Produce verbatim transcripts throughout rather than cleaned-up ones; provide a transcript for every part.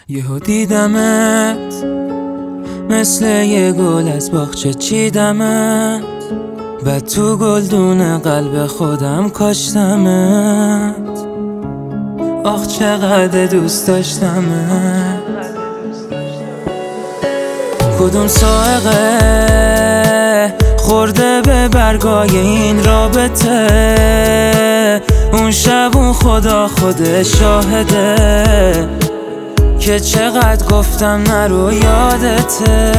یهو دیدمت مثل یه گل از باغچه چیدمت، بعد تو گلدون قلب خودم کاشتمت. آخ چقدر دوست داشتمت. کدوم سائقه خورده به برگای این رابطه؟ اون شب اون خدا خود شاهده که چقدر گفتم نرو یادته،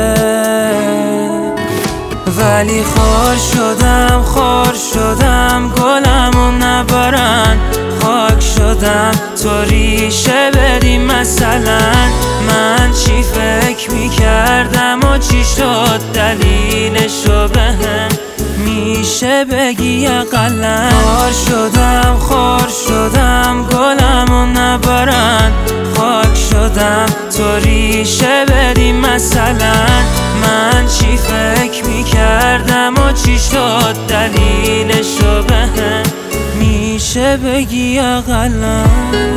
ولی خار شدم خار شدم گلمو نبارن، خاک شدم تو ریشه بدی. مثلا من چی فکر میکردم و چی شد دلیلشو بهم میشه بگی اقلن؟ خار شدم خار شدم گلمو نبارن، خاک شدم تو ریشه بدی. مثلا من چی فکر میکردم و چی شد دلیلشو بهم میشه بگی اقلن؟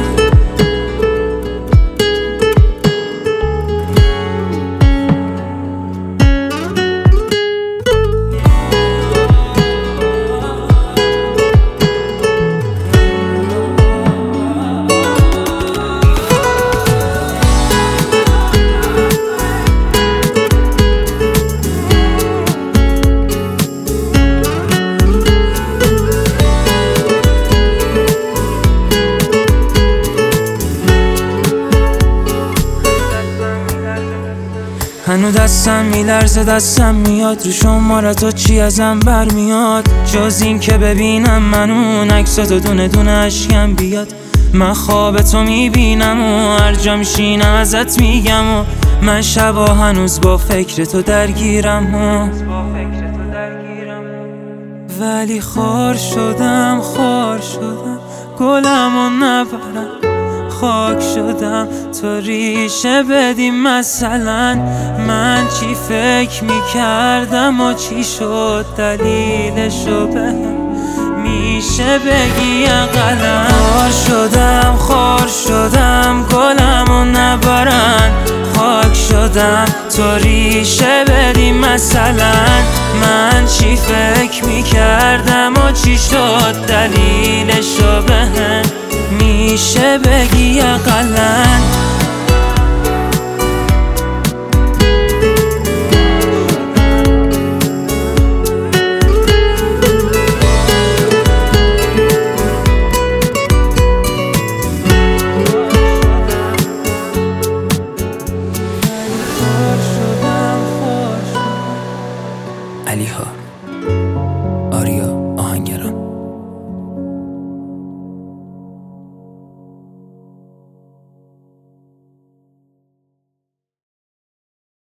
هنو دستم میلرزه دستم میاد رو شمارتو چی ازم برمیاد، جز این که ببینم من اون عکساتو دونه دونه اشکم بیاد. من خواب تو میبینم و هر جا میشینم ازت میگم و من شبا هنوز با فکر تو درگیرم و ولی خار شدم خار شدم گلمو نبرم، خاک شدم تو ریشه بدی. مثلا من چی فکر میکردم و چی شد دلیلشو بهم میشه بگی اقلن؟ خار شدم خار شدم گلمو نبارن، خاک شدم تو ریشه بدی. مثلا من چی فکر میکردم و چی شد دلیلشو بهم میشه بگی اقلن؟ علیها.